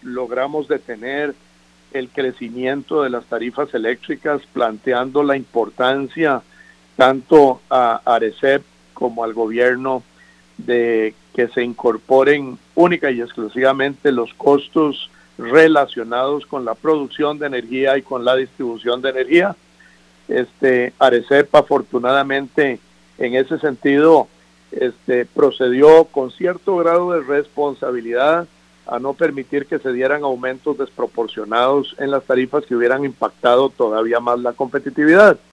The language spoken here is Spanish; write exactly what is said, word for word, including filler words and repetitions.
logramos detener el crecimiento de las tarifas eléctricas, planteando la importancia tanto a Arecep como al gobierno de que se incorporen única y exclusivamente los costos relacionados con la producción de energía y con la distribución de energía. Este, Arecep afortunadamente en ese sentido este, procedió con cierto grado de responsabilidad a no permitir que se dieran aumentos desproporcionados en las tarifas que hubieran impactado todavía más la competitividad.